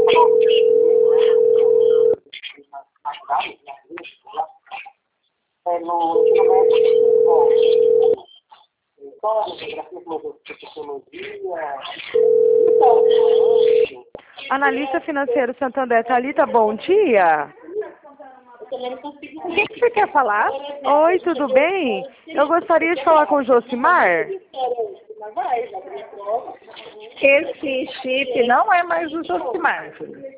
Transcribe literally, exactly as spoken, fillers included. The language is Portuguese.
É no ensino médio, história, geografia, filosofia, sociologia. Então, Analista financeiro Santander, Thalita, bom dia. O que que você quer falar? Oi, tudo bem? Eu gostaria de falar com o Josimar. Esse chip não é mais o Josimar.